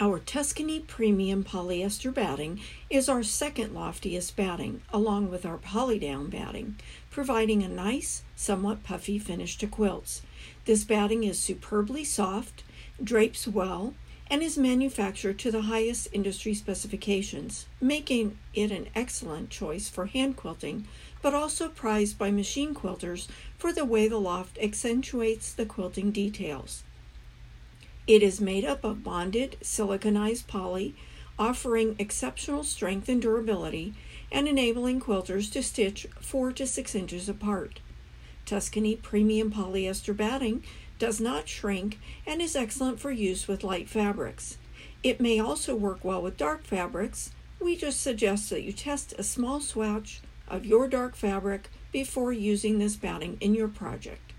Our Tuscany Premium Polyester Batting is our second loftiest batting, along with our Polydown batting, providing a nice, somewhat puffy finish to quilts. This batting is superbly soft, drapes well, and is manufactured to the highest industry specifications, making it an excellent choice for hand quilting, but also prized by machine quilters for the way the loft accentuates the quilting details. It is made up of bonded siliconized poly, offering exceptional strength and durability and enabling quilters to stitch 4 to 6 inches apart. Tuscany Premium Polyester Batting does not shrink and is excellent for use with light fabrics. It may also work well with dark fabrics. We just suggest that you test a small swatch of your dark fabric before using this batting in your project.